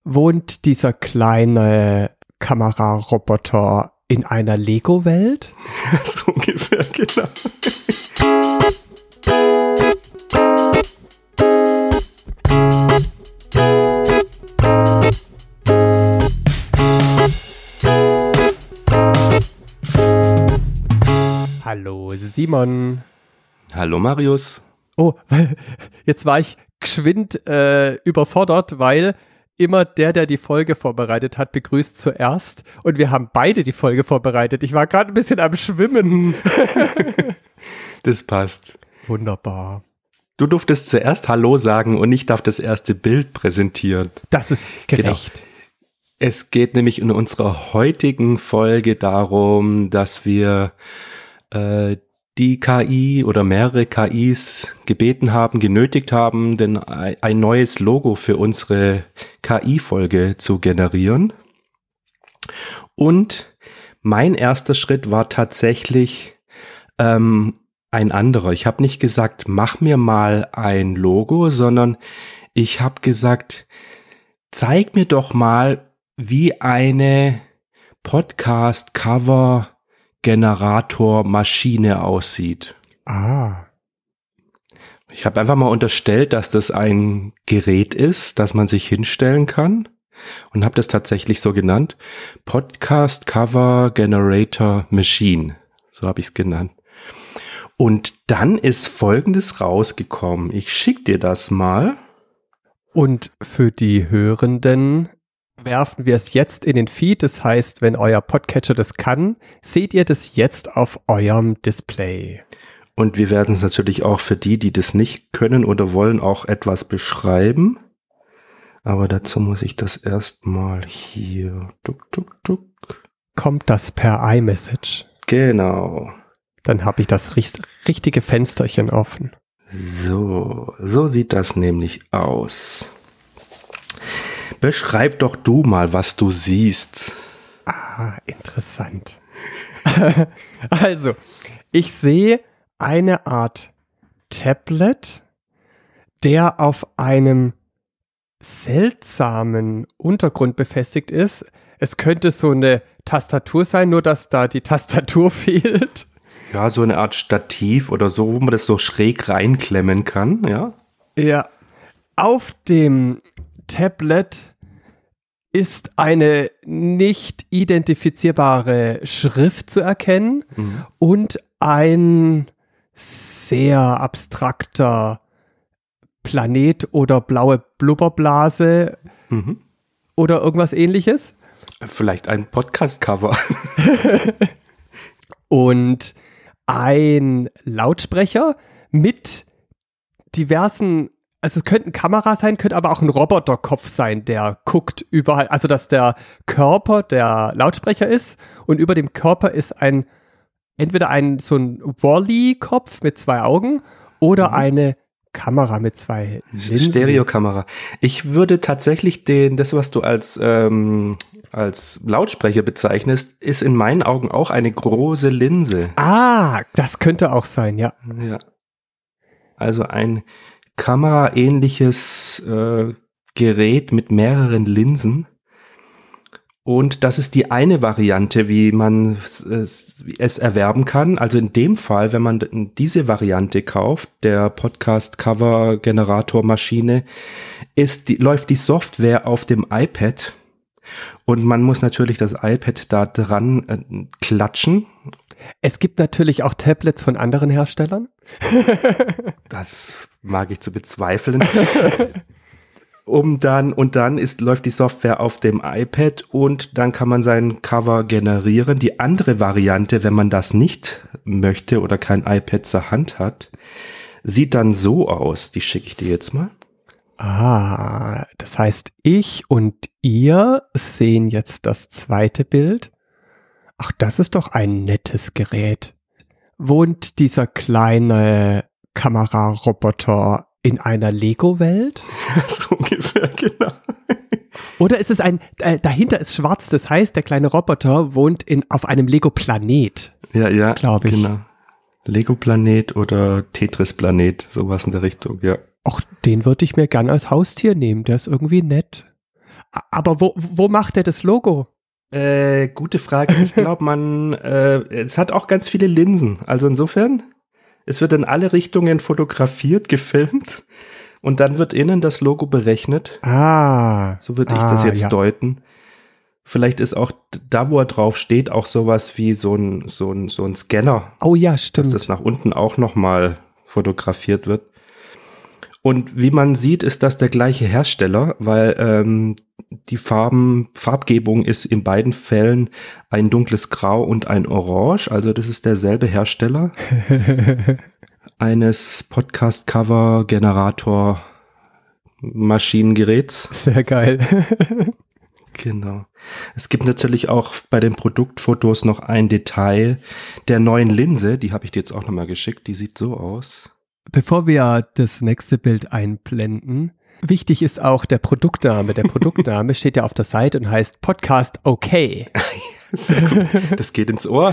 Wohnt dieser kleine Kameraroboter in einer Lego-Welt? So ungefähr, genau. Hallo Simon. Hallo Marius. Oh, jetzt war ich geschwind überfordert, weil immer der die Folge vorbereitet hat, begrüßt zuerst. Und wir haben beide die Folge vorbereitet. Ich war gerade ein bisschen am Schwimmen. Das passt. Wunderbar. Du durftest zuerst Hallo sagen und ich darf das erste Bild präsentieren. Das ist gerecht. Genau. Es geht nämlich in unserer heutigen Folge darum, dass wir die KI oder mehrere KIs genötigt haben, denn ein neues Logo für unsere KI-Folge zu generieren. Und mein erster Schritt war tatsächlich ein anderer. Ich habe nicht gesagt, mach mir mal ein Logo, sondern ich habe gesagt, zeig mir doch wie eine Podcast-Cover-Generator-Maschine aussieht. Ah. Ich habe einfach mal unterstellt, dass das ein Gerät ist, das man sich hinstellen kann und habe das tatsächlich so genannt. Podcast-Cover-Generator-Machine. So habe ich es genannt. Und dann ist Folgendes rausgekommen. Ich schicke dir das mal. Und für die Hörenden werfen wir es jetzt in den Feed. Das heißt, wenn euer Podcatcher das kann, seht ihr das jetzt auf eurem Display. Und wir werden es natürlich auch für die das nicht können oder wollen, auch etwas beschreiben. Aber dazu muss ich das erstmal hier. Kommt das per iMessage? Genau. Dann habe ich das richtige Fensterchen offen. So sieht das nämlich aus. Beschreib doch du mal, was du siehst. Ah, interessant. Also, ich sehe eine Art Tablet, der auf einem seltsamen Untergrund befestigt ist. Es könnte so eine Tastatur sein, nur dass da die Tastatur fehlt. Ja, so eine Art Stativ oder so, wo man das so schräg reinklemmen kann, ja? Ja, auf dem Tablet ist eine nicht identifizierbare Schrift zu erkennen und ein sehr abstrakter Planet oder blaue Blubberblase oder irgendwas Ähnliches. Vielleicht ein Podcast-Cover. Und ein Lautsprecher mit diversen, also es könnte eine Kamera sein, könnte aber auch ein Roboterkopf sein, der guckt überall, also dass der Körper der Lautsprecher ist und über dem Körper ist entweder so ein Wall-E-Kopf mit 2 Augen oder eine Kamera mit 2 Linsen. Stereokamera. Ich würde tatsächlich das, was du als Lautsprecher bezeichnest, ist in meinen Augen auch eine große Linse. Ah, das könnte auch sein, ja. Ja. Also ein kameraähnliches Gerät mit mehreren Linsen. Und das ist die eine Variante, wie man es erwerben kann. Also in dem Fall, wenn man diese Variante kauft, der Podcast-Cover-Generator-Maschine, läuft die Software auf dem iPad. Und man muss natürlich das iPad da dran klatschen. Es gibt natürlich auch Tablets von anderen Herstellern. Das mag ich zu bezweifeln. Dann läuft die Software auf dem iPad und dann kann man sein Cover generieren. Die andere Variante, wenn man das nicht möchte oder kein iPad zur Hand hat, sieht dann so aus. Die schicke ich dir jetzt mal. Ah, das heißt, ich und ihr sehen jetzt das zweite Bild. Ach, das ist doch ein nettes Gerät. Wohnt dieser kleine Kameraroboter in einer Lego-Welt? So ungefähr, genau. Oder ist es dahinter ist schwarz, das heißt, der kleine Roboter wohnt auf einem Lego-Planet. Ja, glaube ich. Genau. Lego-Planet oder Tetris-Planet, sowas in der Richtung, ja. Ach, den würde ich mir gern als Haustier nehmen, der ist irgendwie nett. Aber wo macht er das Logo? Gute Frage. Ich glaube, es hat auch ganz viele Linsen. Also insofern, es wird in alle Richtungen fotografiert, gefilmt und dann wird innen das Logo berechnet. So würde ich das jetzt deuten. Vielleicht ist auch da, wo er drauf steht, auch sowas wie so ein Scanner. Oh ja, stimmt. Dass das nach unten auch nochmal fotografiert wird. Und wie man sieht, ist das der gleiche Hersteller, weil die Farbgebung ist in beiden Fällen ein dunkles Grau und ein Orange. Also das ist derselbe Hersteller eines Podcast-Cover-Generator-Maschinengeräts. Sehr geil. Genau. Es gibt natürlich auch bei den Produktfotos noch ein Detail der neuen Linse. Die habe ich dir jetzt auch nochmal geschickt. Die sieht so aus. Bevor wir das nächste Bild einblenden, wichtig ist auch der Produktname. Der Produktname steht ja auf der Seite und heißt Podcast OK. Sehr gut. Das geht ins Ohr.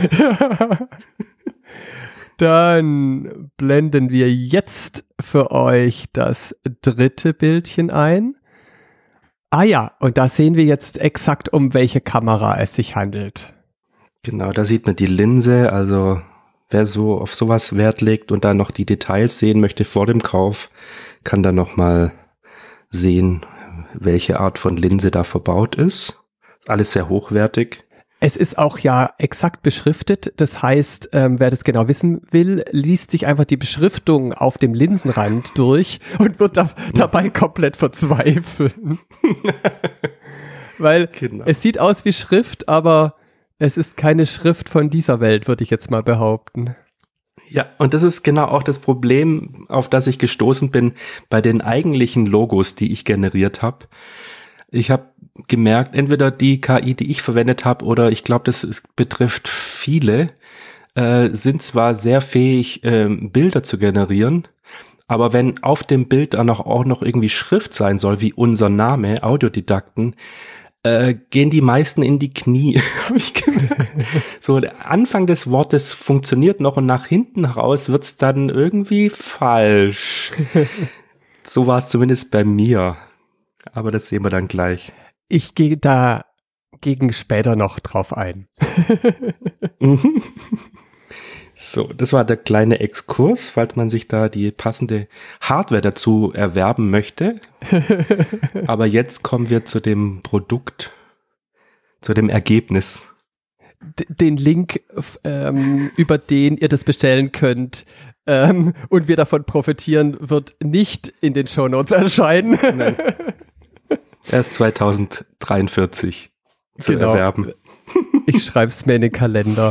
Dann blenden wir jetzt für euch das dritte Bildchen ein. Ah ja, und da sehen wir jetzt exakt, um welche Kamera es sich handelt. Genau, da sieht man die Linse, also wer so auf sowas Wert legt und dann noch die Details sehen möchte vor dem Kauf, kann dann nochmal sehen, welche Art von Linse da verbaut ist. Alles sehr hochwertig. Es ist auch ja exakt beschriftet, das heißt, wer das genau wissen will, liest sich einfach die Beschriftung auf dem Linsenrand durch und wird dabei komplett verzweifeln. Weil es sieht aus wie Schrift, aber es ist keine Schrift von dieser Welt, würde ich jetzt mal behaupten. Ja, und das ist genau auch das Problem, auf das ich gestoßen bin bei den eigentlichen Logos, die ich generiert habe. Ich habe gemerkt, entweder die KI, die ich verwendet habe, oder ich glaube, betrifft viele, sind zwar sehr fähig, Bilder zu generieren, aber wenn auf dem Bild dann auch noch irgendwie Schrift sein soll, wie unser Name, Audiodidakten, gehen die meisten in die Knie, habe ich gemerkt. So, der Anfang des Wortes funktioniert noch und nach hinten raus wird's dann irgendwie falsch. So war es zumindest bei mir. Aber das sehen wir dann gleich. Ich gehe dagegen später noch drauf ein. So, das war der kleine Exkurs, falls man sich da die passende Hardware dazu erwerben möchte. Aber jetzt kommen wir zu dem Produkt, zu dem Ergebnis. Den Link, über den ihr das bestellen könnt, und wir davon profitieren, wird nicht in den Shownotes erscheinen. Nein. Erst 2043 zu erwerben. Ich schreibe es mir in den Kalender.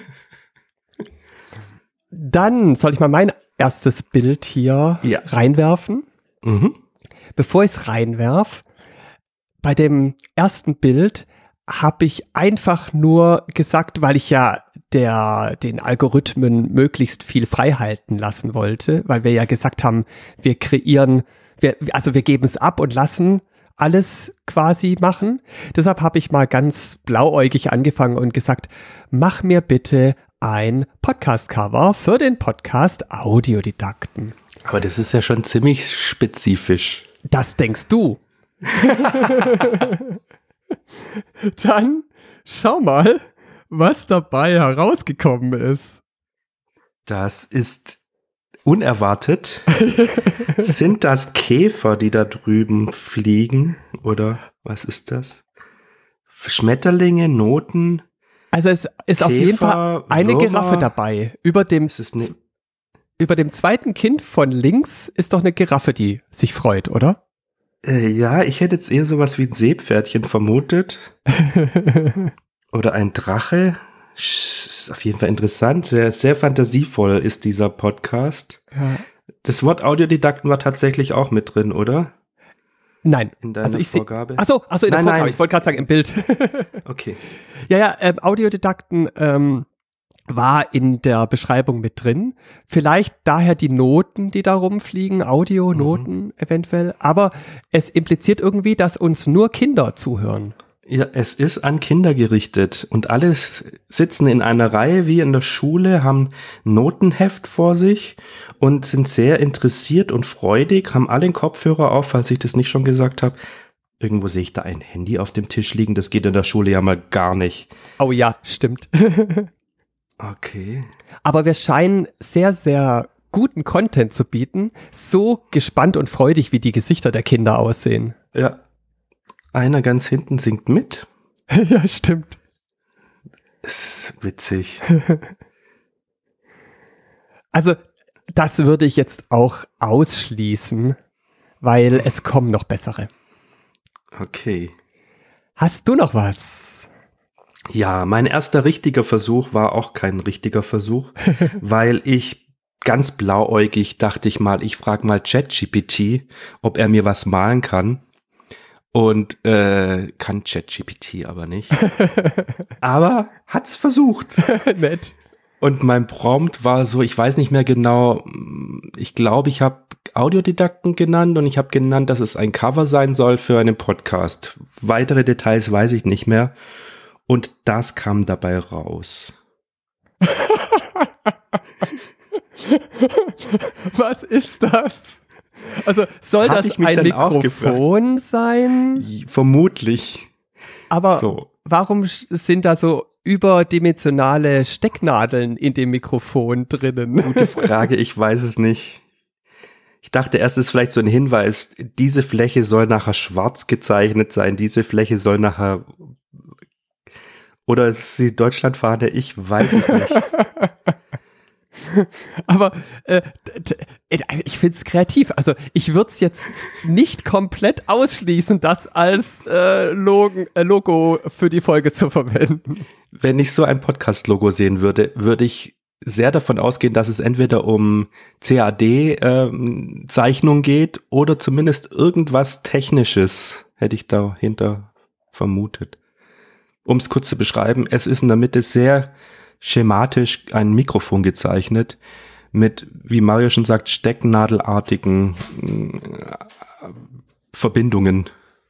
Dann soll ich mal mein erstes Bild hier reinwerfen. Mhm. Bevor ich es reinwerf, bei dem ersten Bild habe ich einfach nur gesagt, weil ich ja den Algorithmen möglichst viel frei halten lassen wollte, weil wir ja gesagt haben, wir geben es ab und lassen alles quasi machen. Deshalb habe ich mal ganz blauäugig angefangen und gesagt, mach mir bitte ein Podcast-Cover für den Podcast Audiodidakten. Aber das ist ja schon ziemlich spezifisch. Das denkst du. Dann schau mal, was dabei herausgekommen ist. Das ist unerwartet. Sind das Käfer, die da drüben fliegen? Oder was ist das? Schmetterlinge, Noten? Also es ist Käfer, auf jeden Fall eine Würmer. Giraffe dabei. Über dem zweiten Kind von links ist doch eine Giraffe, die sich freut, oder? Ja, ich hätte jetzt eher sowas wie ein Seepferdchen vermutet. Oder ein Drache. Ist auf jeden Fall interessant. Sehr, sehr fantasievoll ist dieser Podcast. Ja. Das Wort Audiodidakten war tatsächlich auch mit drin, oder? Nein. In deiner Vorgabe? Achso, in der Vorgabe. Ich wollte gerade sagen, im Bild. Okay. Ja, Audiodidakten war in der Beschreibung mit drin. Vielleicht daher die Noten, die da rumfliegen, Audionoten eventuell. Aber es impliziert irgendwie, dass uns nur Kinder zuhören. Ja, es ist an Kinder gerichtet und alle sitzen in einer Reihe wie in der Schule, haben Notenheft vor sich und sind sehr interessiert und freudig, haben alle den Kopfhörer auf, falls ich das nicht schon gesagt habe. Irgendwo sehe ich da ein Handy auf dem Tisch liegen. Das geht in der Schule ja mal gar nicht. Oh ja, stimmt. Okay. Aber wir scheinen sehr, sehr guten Content zu bieten. So gespannt und freudig, wie die Gesichter der Kinder aussehen. Ja. Einer ganz hinten singt mit. Ja, stimmt. Ist witzig. Also, das würde ich jetzt auch ausschließen, weil es kommen noch bessere. Okay. Hast du noch was? Ja, mein erster richtiger Versuch war auch kein richtiger Versuch, weil ich ganz blauäugig dachte ich mal, ich frage mal ChatGPT, ob er mir was malen kann. Und kann ChatGPT aber nicht. Aber hat's versucht. Nett. Und mein Prompt war so, ich weiß nicht mehr genau, ich glaube, ich habe Audiodidakten genannt und ich habe genannt, dass es ein Cover sein soll für einen Podcast. Weitere Details weiß ich nicht mehr. Und das kam dabei raus. Was ist das? Also soll Hab das ich mich ein dann auch Mikrofon sein? Vermutlich. Aber So. warum sind da so überdimensionale Stecknadeln in dem Mikrofon drinnen? Gute Frage, ich weiß es nicht. Ich dachte erst, es ist vielleicht so ein Hinweis, diese Fläche soll nachher schwarz gezeichnet sein, diese Fläche soll nachher, oder es ist die Deutschlandfahne, ich weiß es nicht. Aber ich finde es kreativ. Also ich würde es jetzt nicht komplett ausschließen, das als Logo für die Folge zu verwenden. Wenn ich so ein Podcast-Logo sehen würde, würde ich sehr davon ausgehen, dass es entweder um CAD-Zeichnung geht oder zumindest irgendwas Technisches, hätte ich dahinter vermutet. Um es kurz zu beschreiben, es ist in der Mitte sehr schematisch ein Mikrofon gezeichnet mit, wie Mario schon sagt, stecknadelartigen Verbindungen.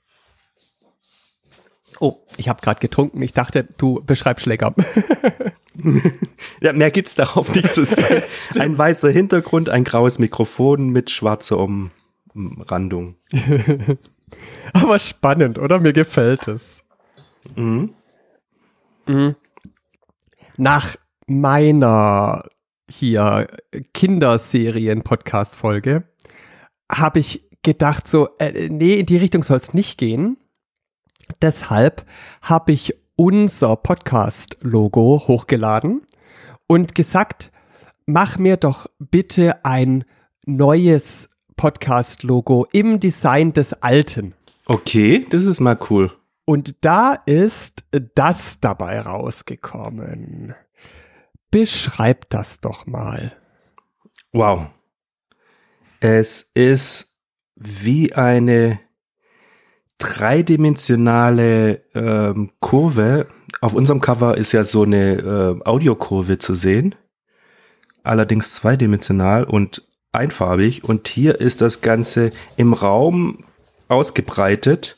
Oh, ich habe gerade getrunken. Ich dachte, du beschreibst lecker. Ja, mehr gibt's darauf nicht zu sagen. Ein weißer Hintergrund, ein graues Mikrofon mit schwarzer Umrandung. Aber spannend, oder? Mir gefällt es. Mhm. Mhm. Nach meiner hier Kinderserien-Podcast-Folge habe ich gedacht so, nee, in die Richtung soll es nicht gehen. Deshalb habe ich unser Podcast-Logo hochgeladen und gesagt, mach mir doch bitte ein neues Podcast-Logo im Design des alten. Okay, das ist mal cool. Und da ist das dabei rausgekommen. Beschreib das doch mal. Wow. Es ist wie eine dreidimensionale Kurve. Auf unserem Cover ist ja so eine Audiokurve zu sehen. Allerdings zweidimensional und einfarbig. Und hier ist das Ganze im Raum ausgebreitet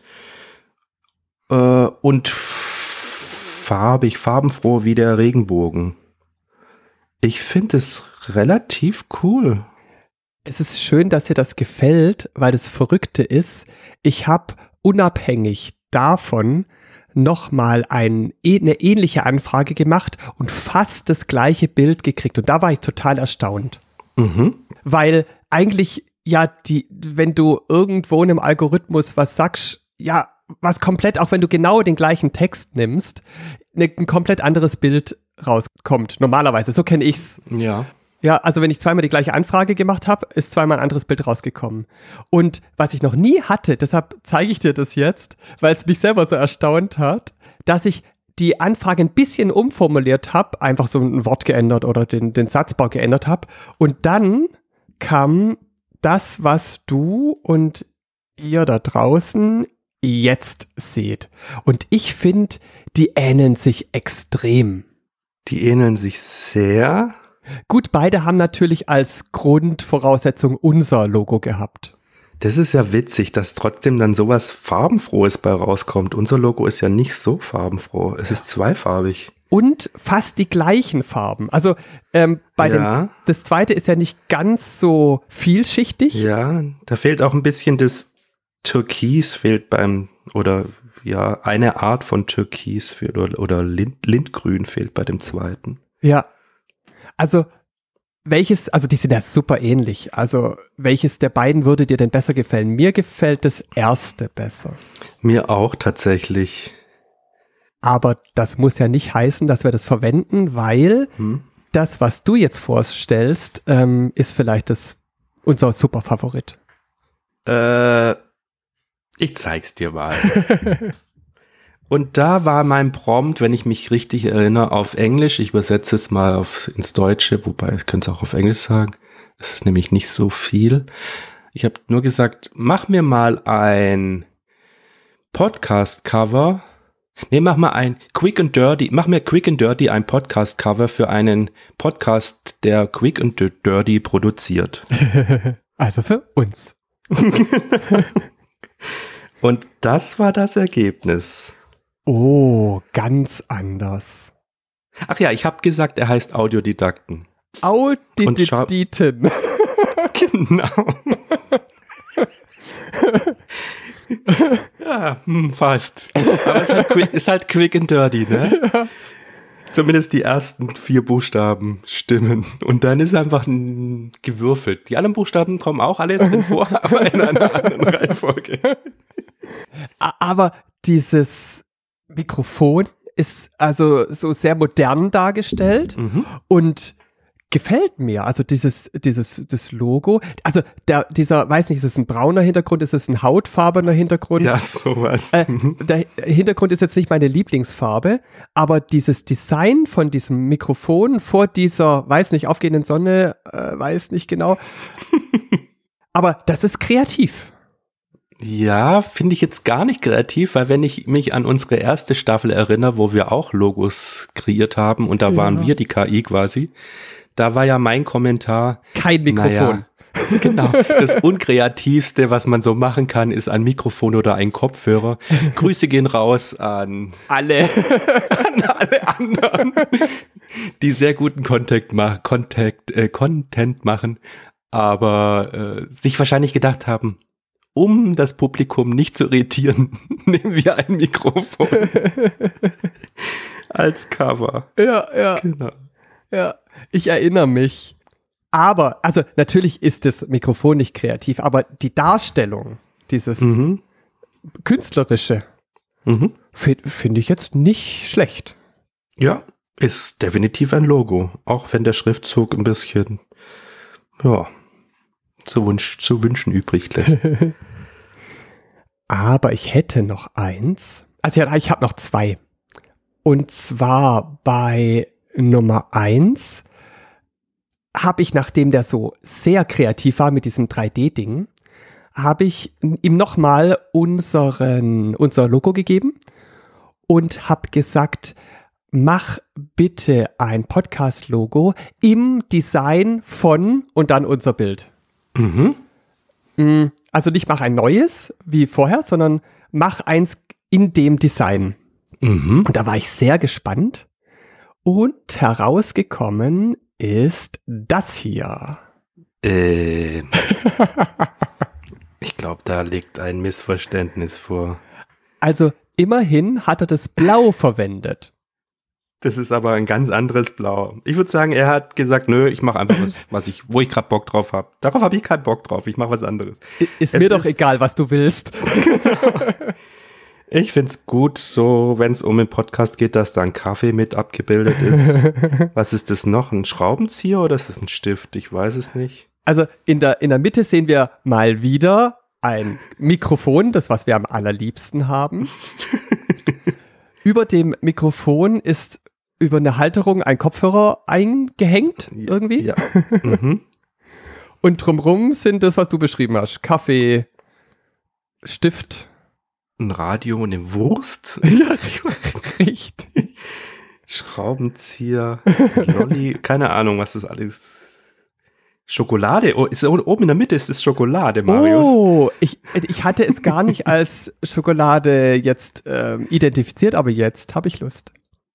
und farbenfroh wie der Regenbogen. Ich finde es relativ cool. Es ist schön, dass dir das gefällt, weil das Verrückte ist, ich habe unabhängig davon nochmal eine ähnliche Anfrage gemacht und fast das gleiche Bild gekriegt. Und da war ich total erstaunt. Mhm. Weil eigentlich, ja, wenn du irgendwo in einem Algorithmus was sagst, ja, was komplett, auch wenn du genau den gleichen Text nimmst, ein komplett anderes Bild rauskommt. Normalerweise, so kenne ich's. Ja. Ja, also wenn ich zweimal die gleiche Anfrage gemacht habe, ist zweimal ein anderes Bild rausgekommen. Und was ich noch nie hatte, deshalb zeige ich dir das jetzt, weil es mich selber so erstaunt hat, dass ich die Anfrage ein bisschen umformuliert habe, einfach so ein Wort geändert oder den Satzbau geändert habe. Und dann kam das, was du und ihr da draußen jetzt seht. Und ich finde, die ähneln sich extrem. Die ähneln sich sehr. Gut, beide haben natürlich als Grundvoraussetzung unser Logo gehabt. Das ist ja witzig, dass trotzdem dann sowas Farbenfrohes bei rauskommt. Unser Logo ist ja nicht so farbenfroh. Es ist zweifarbig. Und fast die gleichen Farben. Also das zweite ist ja nicht ganz so vielschichtig. Ja, da fehlt auch ein bisschen das Türkis, fehlt beim Oder ja, eine Art von Türkis fehlt oder Lindgrün fehlt bei dem zweiten. Ja. Also die sind ja super ähnlich. Also welches der beiden würde dir denn besser gefallen? Mir gefällt das erste besser. Mir auch tatsächlich. Aber das muss ja nicht heißen, dass wir das verwenden, weil das, was du jetzt vorstellst, ist vielleicht unser Superfavorit. Ich zeig's dir mal. Und da war mein Prompt, wenn ich mich richtig erinnere, auf Englisch. Ich übersetze es mal ins Deutsche, wobei ich könnte es auch auf Englisch sagen. Es ist nämlich nicht so viel. Ich habe nur gesagt, mach mir mal ein Podcast-Cover. Nee, mach mir Quick and Dirty ein Podcast-Cover für einen Podcast, der Quick and Dirty produziert. Also für uns. Und das war das Ergebnis. Oh, ganz anders. Ach ja, ich habe gesagt, er heißt Audiodidakten. Audiodidakten. Genau. Ja, fast. Aber es ist halt quick and dirty, ne? Ja. Zumindest die ersten 4 Buchstaben stimmen. Und dann ist einfach gewürfelt. Die anderen Buchstaben kommen auch alle drin vor, aber in einer anderen Reihenfolge. Aber dieses Mikrofon ist also so sehr modern dargestellt und gefällt mir. Also das Logo. Also weiß nicht, ist es ein brauner Hintergrund, ist es ein hautfarbener Hintergrund? Ja, sowas. Der Hintergrund ist jetzt nicht meine Lieblingsfarbe, aber dieses Design von diesem Mikrofon vor dieser, weiß nicht, aufgehenden Sonne, weiß nicht genau. Aber das ist kreativ. Ja, finde ich jetzt gar nicht kreativ, weil wenn ich mich an unsere erste Staffel erinnere, wo wir auch Logos kreiert haben und da waren wir die KI quasi, da war ja mein Kommentar. Kein Mikrofon. Naja, genau. Das Unkreativste, was man so machen kann, ist ein Mikrofon oder ein Kopfhörer. Grüße gehen raus an alle anderen, die sehr guten Content machen, aber sich wahrscheinlich gedacht haben, um das Publikum nicht zu irritieren, nehmen wir ein Mikrofon als Cover. Ja. Genau. Ja, ich erinnere mich. Aber, also natürlich ist das Mikrofon nicht kreativ, aber die Darstellung, dieses Künstlerische, finde ich jetzt nicht schlecht. Ja, ist definitiv ein Logo, auch wenn der Schriftzug ein bisschen, ja, zu wünschen übrig lässt. Aber ich hätte noch eins. Also ja, ich habe noch 2. Und zwar bei Nummer 1 habe ich, nachdem der so sehr kreativ war mit diesem 3D-Ding, habe ich ihm nochmal unser Logo gegeben und habe gesagt, mach bitte ein Podcast-Logo im Design von und dann unser Bild. Also nicht mach ein neues wie vorher, sondern mach eins in dem Design. Und da war ich sehr gespannt. Und herausgekommen ist das hier. Ich glaube, da liegt ein Missverständnis vor. Also immerhin hat er das Blau verwendet. Das ist aber ein ganz anderes Blau. Ich würde sagen, er hat gesagt, nö, ich mache einfach wo ich gerade Bock drauf habe. Darauf habe ich keinen Bock drauf, ich mache was anderes. Ist mir doch egal, was du willst. Ich find's gut, so wenn es um den Podcast geht, dass da ein Kaffee mit abgebildet ist. Was ist das noch? Ein Schraubenzieher oder ist das ein Stift? Ich weiß es nicht. Also in der Mitte sehen wir mal wieder ein Mikrofon, das, was wir am allerliebsten haben. Über dem Mikrofon ist über eine Halterung ein Kopfhörer eingehängt irgendwie. Ja. Und drumrum sind das, was du beschrieben hast. Kaffee, Stift. Ein Radio und eine Wurst. Ja, richtig. Schraubenzieher, Lolli, keine Ahnung, was das alles. Schokolade, oben in der Mitte ist es Schokolade, Marius. Oh, ich hatte es gar nicht als Schokolade jetzt identifiziert, aber jetzt habe ich Lust.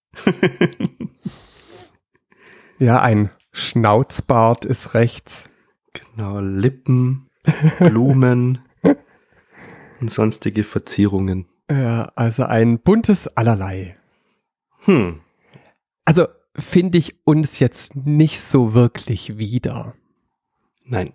Ja, ein Schnauzbart ist rechts. Genau, Lippen, Blumen und sonstige Verzierungen. Ja, also ein buntes Allerlei. Hm. Also finde ich uns jetzt nicht so wirklich wieder. Nein.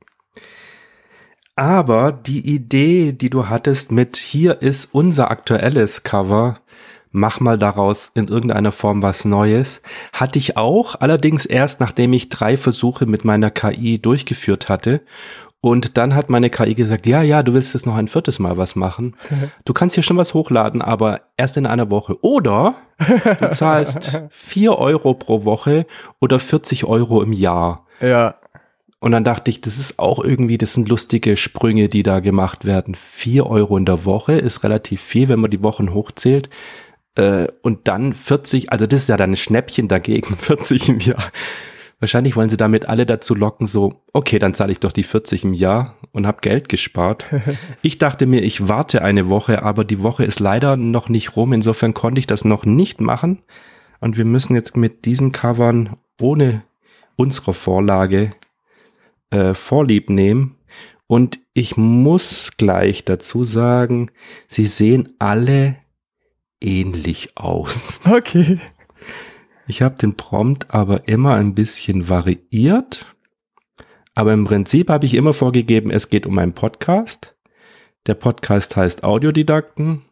Aber die Idee, die du hattest mit hier ist unser aktuelles Cover, mach mal daraus in irgendeiner Form was Neues, hatte ich auch, allerdings erst nachdem ich 3 Versuche mit meiner KI durchgeführt hatte. Und dann hat meine KI gesagt, ja, du willst jetzt noch ein 4. Mal was machen. Du kannst hier schon was hochladen, aber erst in einer Woche. Oder du zahlst 4 Euro pro Woche oder 40 Euro im Jahr. Ja. Und dann dachte ich, das sind lustige Sprünge, die da gemacht werden. 4 Euro in der Woche ist relativ viel, wenn man die Wochen hochzählt. Und dann 40, also das ist ja dann ein Schnäppchen dagegen, 40 im Jahr. Wahrscheinlich wollen sie damit alle dazu locken, so, okay, dann zahle ich doch die 40 im Jahr und habe Geld gespart. Ich dachte mir, ich warte eine Woche, aber die Woche ist leider noch nicht rum. Insofern konnte ich das noch nicht machen. Und wir müssen jetzt mit diesen Covern ohne unsere Vorlage Vorlieb nehmen. Und ich muss gleich dazu sagen, sie sehen alle ähnlich aus. Okay. Ich habe den Prompt aber immer ein bisschen variiert. Aber im Prinzip habe ich immer vorgegeben, es geht um einen Podcast. Der Podcast heißt Audiodidakten.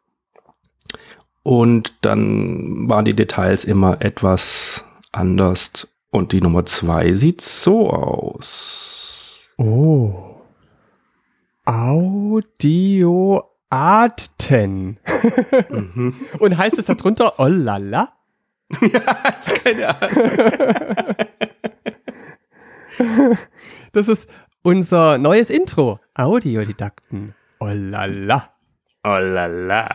Und dann waren die Details immer etwas anders. Und die Nummer 2 sieht so aus. Oh. Audioarten. Mhm. Und heißt es darunter oh la la? Ja, keine Ahnung. Das ist unser neues Intro. Audiodidakten. Oh la la. Oh la la.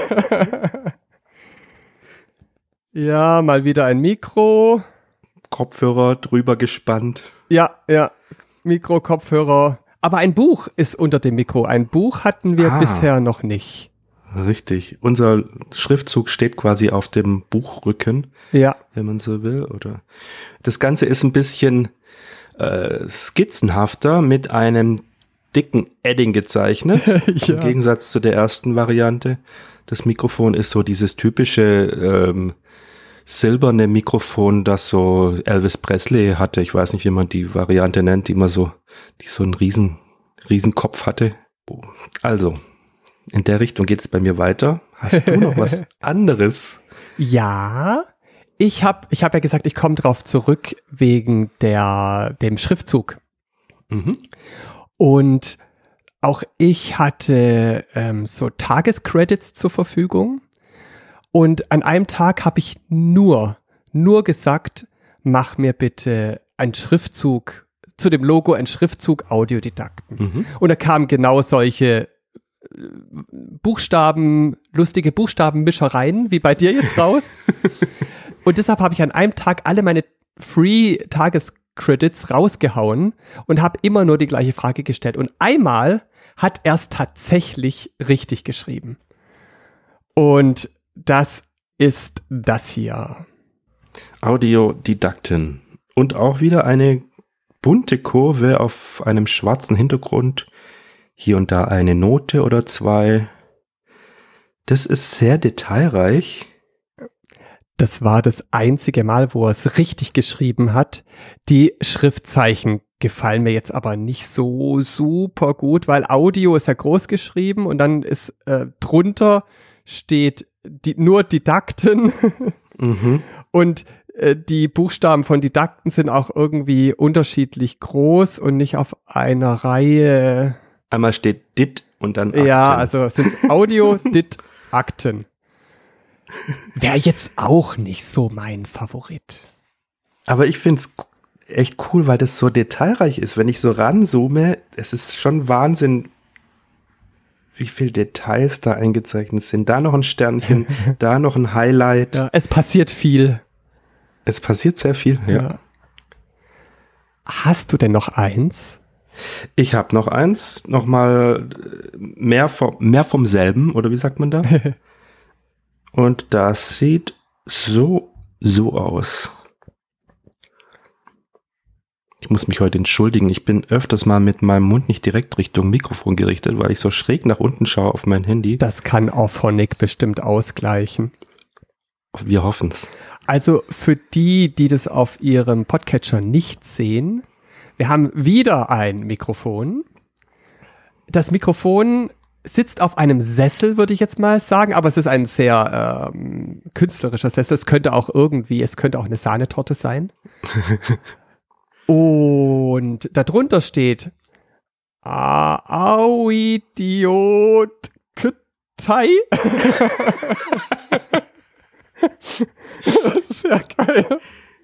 Ja, mal wieder ein Mikro. Kopfhörer drüber gespannt. Ja, Mikro, Kopfhörer. Aber ein Buch ist unter dem Mikro. Ein Buch hatten wir bisher noch nicht. Richtig. Unser Schriftzug steht quasi auf dem Buchrücken, Ja. wenn man so will. Oder das Ganze ist ein bisschen skizzenhafter mit einem dicken Edding gezeichnet. Ja. Im Gegensatz zu der ersten Variante. Das Mikrofon ist so dieses typische silberne Mikrofon, das so Elvis Presley hatte. Ich weiß nicht, wie man die Variante nennt, die so einen riesen Kopf hatte. Also, in der Richtung geht es bei mir weiter. Hast du noch was anderes? Ja, ich hab ja gesagt, ich komme drauf zurück wegen dem Schriftzug. Mhm. Und auch ich hatte so Tagescredits zur Verfügung. Und an einem Tag habe ich nur gesagt, mach mir bitte einen Schriftzug, zu dem Logo ein Schriftzug Audiodidakten. Mhm. Und da kamen genau solche lustige Buchstabenmischereien, wie bei dir jetzt raus. Und deshalb habe ich an einem Tag alle meine Free-Tagescredits rausgehauen und habe immer nur die gleiche Frage gestellt. Und einmal hat er es tatsächlich richtig geschrieben. Und das ist das hier. Audiodidakten. Und auch wieder eine bunte Kurve auf einem schwarzen Hintergrund. Hier und da eine Note oder 2. Das ist sehr detailreich. Das war das einzige Mal, wo er es richtig geschrieben hat. Die Schriftzeichen gefallen mir jetzt aber nicht so super gut, weil Audio ist ja groß geschrieben und dann ist drunter steht nur Didakten. Mhm. Und die Buchstaben von Didakten sind auch irgendwie unterschiedlich groß und nicht auf einer Reihe. Einmal steht Dit und dann Akten. Ja, also sind Audio, Dit, Akten. Wäre jetzt auch nicht so mein Favorit. Aber ich finde es echt cool, weil das so detailreich ist. Wenn ich so ranzoome, es ist schon Wahnsinn, wie viele Details da eingezeichnet sind. Da noch ein Sternchen, da noch ein Highlight. Ja, es passiert viel. Es passiert sehr viel, ja. Hast du denn noch eins? Ich habe noch eins, nochmal mehr vom selben, oder wie sagt man da? Und das sieht so aus. Ich muss mich heute entschuldigen, ich bin öfters mal mit meinem Mund nicht direkt Richtung Mikrofon gerichtet, weil ich so schräg nach unten schaue auf mein Handy. Das kann Auphonic bestimmt ausgleichen. Wir hoffen's. Also für die das auf ihrem Podcatcher nicht sehen, wir haben wieder ein Mikrofon. Das Mikrofon sitzt auf einem Sessel, würde ich jetzt mal sagen, aber es ist ein sehr künstlerischer Sessel. Es könnte auch eine Sahnetorte sein. Und darunter steht Au Idiot Kütei. Das ist ja geil.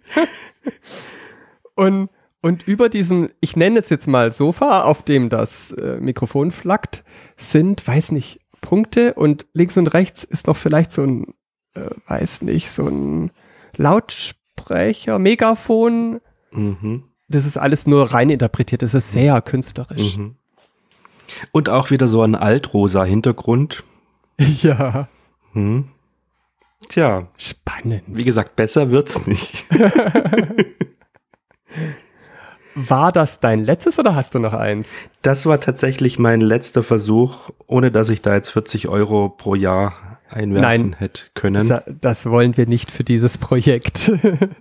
Und über diesem, ich nenne es jetzt mal Sofa, auf dem das Mikrofon flackt, sind, weiß nicht, Punkte und links und rechts ist noch vielleicht so ein, so ein Lautsprecher, Megafon. Mhm. Das ist alles nur rein interpretiert, das ist sehr künstlerisch. Mhm. Und auch wieder so ein altrosa Hintergrund. Ja. Hm. Tja. Spannend. Wie gesagt, besser wird's nicht. War das dein letztes oder hast du noch eins? Das war tatsächlich mein letzter Versuch, ohne dass ich da jetzt 40 € pro Jahr einwerfen hätte können. Das wollen wir nicht für dieses Projekt.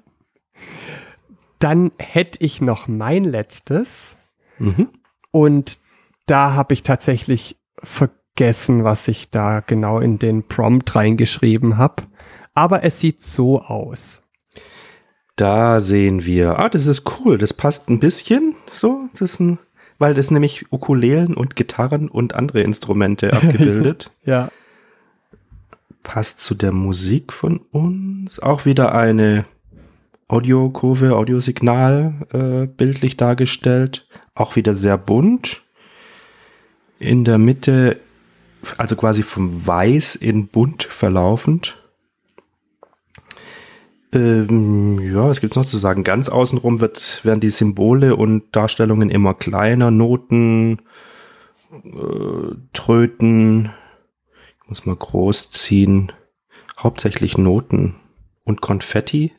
Dann hätte ich noch mein letztes. Mhm. Und da habe ich tatsächlich vergessen, was ich da genau in den Prompt reingeschrieben habe. Aber es sieht so aus. Da sehen wir, das ist cool, das passt ein bisschen so, weil das nämlich Ukulelen und Gitarren und andere Instrumente abgebildet. Ja. Passt zu der Musik von uns. Auch wieder eine Audiokurve, Audiosignal bildlich dargestellt. Auch wieder sehr bunt. In der Mitte, also quasi vom Weiß in bunt verlaufend. Was gibt's noch zu sagen? Ganz außenrum werden die Symbole und Darstellungen immer kleiner. Noten, Tröten, ich muss mal groß ziehen. Hauptsächlich Noten und Konfetti.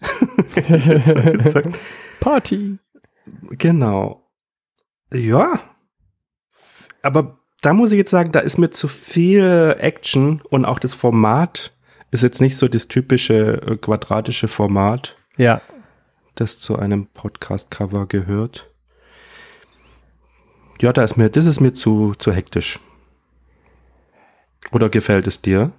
Party. Genau. Ja. Aber da muss ich jetzt sagen, da ist mir zu viel Action und auch das Format ist jetzt nicht so das typische quadratische Format, ja, das zu einem Podcast-Cover gehört. Ja, das ist mir zu hektisch. Oder gefällt es dir?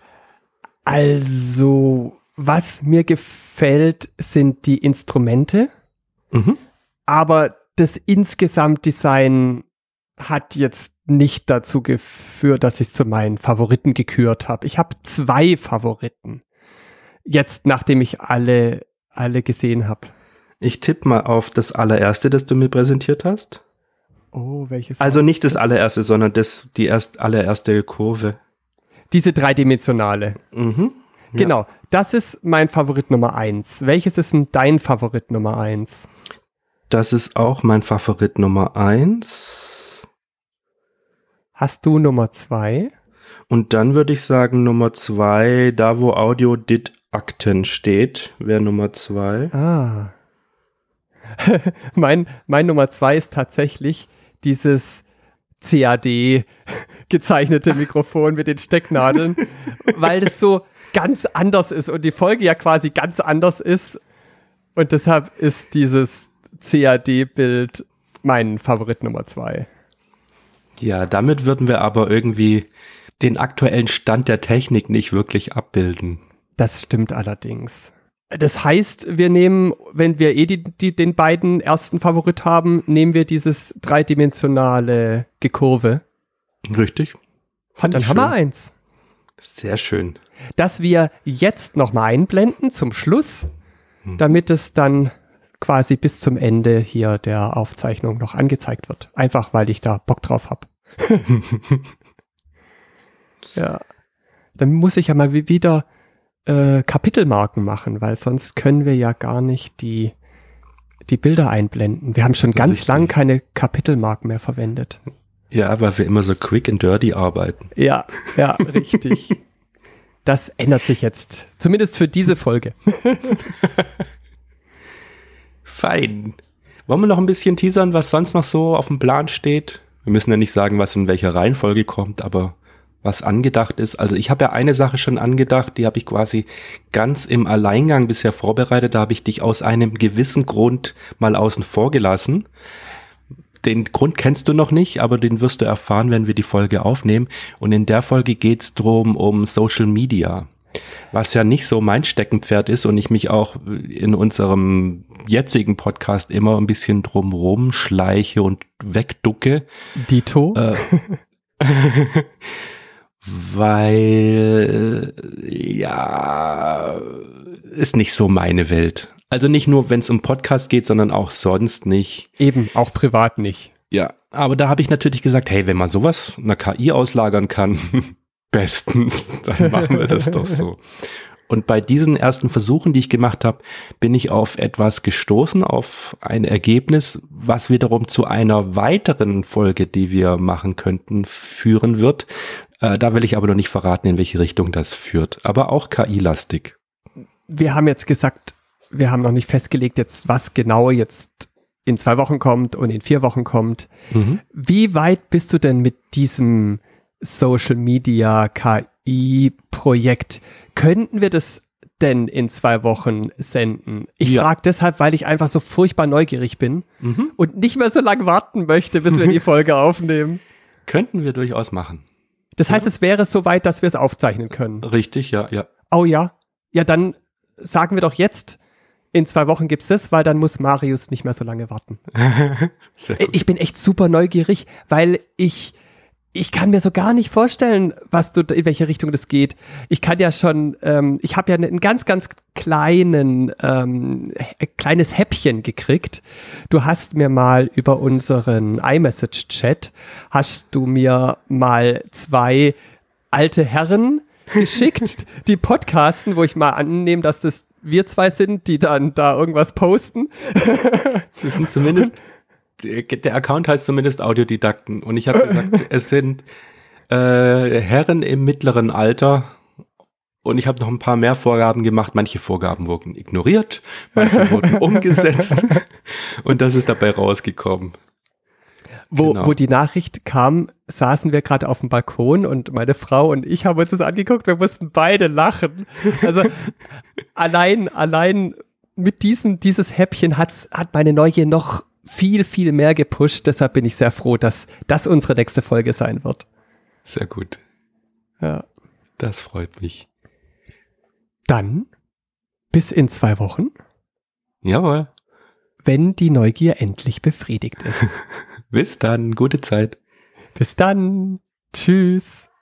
Also, was mir gefällt, sind die Instrumente. Mhm. Aber das Insgesamt-Design hat jetzt nicht dazu geführt, dass ich es zu meinen Favoriten gekürt habe. Ich habe 2 Favoriten. Jetzt, nachdem ich alle gesehen habe. Ich tippe mal auf das allererste, das du mir präsentiert hast. Oh, welches? Also nicht das allererste, sondern die allererste Kurve. Diese dreidimensionale. Mhm. Ja. Genau, das ist mein Favorit Nummer 1. Welches ist denn dein Favorit Nummer 1? Das ist auch mein Favorit Nummer 1. Hast du Nummer 2? Und dann würde ich sagen Nummer 2, da wo Audio-Dit-Akten steht, wäre Nummer 2. Ah. mein Nummer 2 ist tatsächlich dieses CAD gezeichnete Mikrofon mit den Stecknadeln, weil das so ganz anders ist und die Folge ja quasi ganz anders ist. Und deshalb ist dieses CAD-Bild mein Favorit Nummer 2. Ja, damit würden wir aber irgendwie den aktuellen Stand der Technik nicht wirklich abbilden. Das stimmt allerdings. Das heißt, wir nehmen, wenn wir den beiden ersten Favorit haben, nehmen wir dieses dreidimensionale Gekurve. Richtig. Dann haben wir eins. Sehr schön. Das wir jetzt nochmal einblenden zum Schluss, damit es dann quasi bis zum Ende hier der Aufzeichnung noch angezeigt wird. Einfach, weil ich da Bock drauf habe. Ja. Dann muss ich ja mal wieder Kapitelmarken machen, weil sonst können wir ja gar nicht die Bilder einblenden. Wir haben schon ganz lang keine Kapitelmarken mehr verwendet. Ja, weil wir immer so quick and dirty arbeiten. Ja, richtig. Das ändert sich jetzt. Zumindest für diese Folge. Fein. Wollen wir noch ein bisschen teasern, was sonst noch so auf dem Plan steht? Wir müssen ja nicht sagen, was in welcher Reihenfolge kommt, aber was angedacht ist. Also ich habe ja eine Sache schon angedacht, die habe ich quasi ganz im Alleingang bisher vorbereitet. Da habe ich dich aus einem gewissen Grund mal außen vor gelassen. Den Grund kennst du noch nicht, aber den wirst du erfahren, wenn wir die Folge aufnehmen. Und in der Folge geht's drum um Social Media, was ja nicht so mein Steckenpferd ist und ich mich auch in unserem jetzigen Podcast immer ein bisschen drum rumschleiche und wegducke. Dito? Weil, ja, ist nicht so meine Welt. Also nicht nur, wenn es um Podcast geht, sondern auch sonst nicht. Eben, auch privat nicht. Ja, aber da habe ich natürlich gesagt, hey, wenn man sowas einer KI auslagern kann, bestens, dann machen wir das doch so. Und bei diesen ersten Versuchen, die ich gemacht habe, bin ich auf etwas gestoßen, auf ein Ergebnis, was wiederum zu einer weiteren Folge, die wir machen könnten, führen wird. Da will ich aber noch nicht verraten, in welche Richtung das führt. Aber auch KI-lastig. Wir haben jetzt gesagt, wir haben noch nicht festgelegt, jetzt was genau jetzt in 2 Wochen kommt und in 4 Wochen kommt. Mhm. Wie weit bist du denn mit diesem Social Media KI-Projekt? Könnten wir das denn in 2 Wochen senden? Ich frage deshalb, weil ich einfach so furchtbar neugierig bin und nicht mehr so lange warten möchte, bis wir die Folge aufnehmen. Könnten wir durchaus machen. Das heißt, es wäre so weit, dass wir es aufzeichnen können. Richtig, ja. Oh ja. Ja, dann sagen wir doch jetzt, in 2 Wochen gibt's das, weil dann muss Marius nicht mehr so lange warten. Ich bin echt super neugierig, weil ich kann mir so gar nicht vorstellen, in welche Richtung das geht. Ich kann ja schon, ich habe ja ein ganz, ganz kleines Häppchen gekriegt. Du hast mir mal über unseren iMessage-Chat, hast du mir mal 2 alte Herren geschickt, die podcasten, wo ich mal annehme, dass das wir 2 sind, die dann da irgendwas posten. Das sind zumindest... Der Account heißt zumindest Audiodidakten und ich habe gesagt, es sind Herren im mittleren Alter und ich habe noch ein paar mehr Vorgaben gemacht. Manche Vorgaben wurden ignoriert, manche wurden umgesetzt und das ist dabei rausgekommen. Wo die Nachricht kam, saßen wir gerade auf dem Balkon und meine Frau und ich haben uns das angeguckt, wir mussten beide lachen. Also allein mit dieses Häppchen hat meine Neugier noch viel, viel mehr gepusht. Deshalb bin ich sehr froh, dass das unsere nächste Folge sein wird. Sehr gut. Ja. Das freut mich. Dann bis in 2 Wochen. Jawohl. Wenn die Neugier endlich befriedigt ist. Bis dann. Gute Zeit. Bis dann. Tschüss.